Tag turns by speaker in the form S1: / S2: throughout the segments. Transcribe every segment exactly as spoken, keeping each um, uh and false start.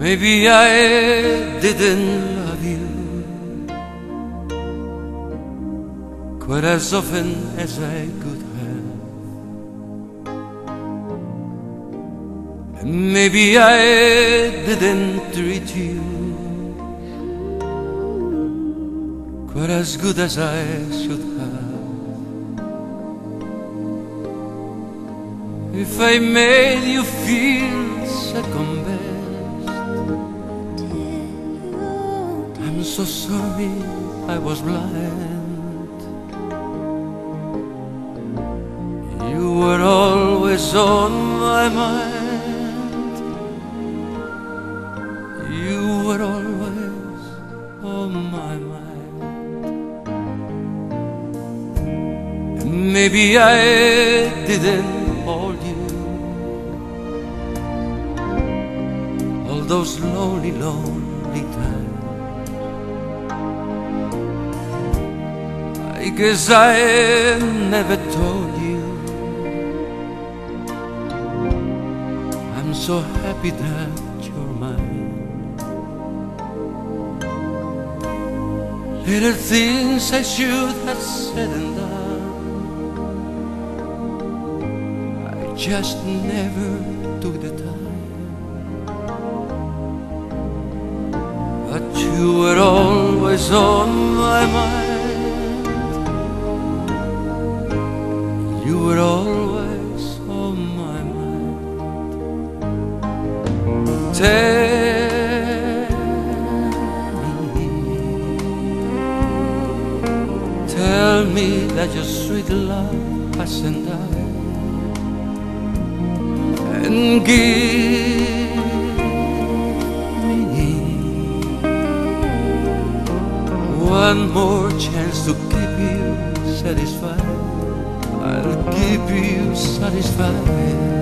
S1: Maybe I didn't love you quite as often as I could have, and maybe I didn't treat you quite as good as I should have. If I made you feel second best, I'm so sorry I was blind. You were always on my mind. You were always on my mind. And maybe I didn't hold you all those lonely, lonely times. I guess I never told you I'm so happy that you're mine. Little things I should have said and done, I just never took the time. But you were always on my mind. You were always on my mind. Tell me, tell me that your sweet love hasn't died, and give me one more chance to keep you satisfied. I'll keep you satisfied.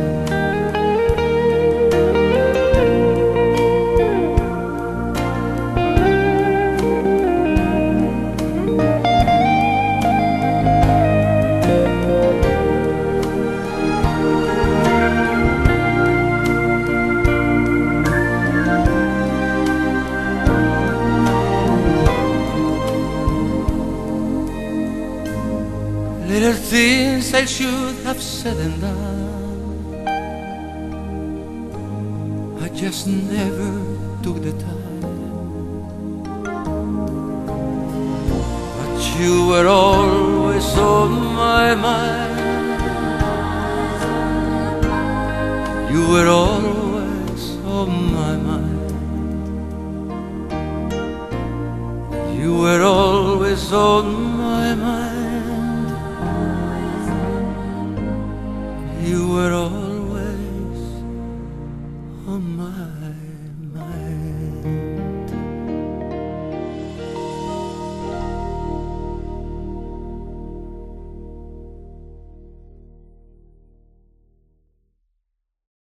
S1: Little things I should have said and done, I just never took the time. But you were always on my mind. You were always on my mind. You were always on my mind.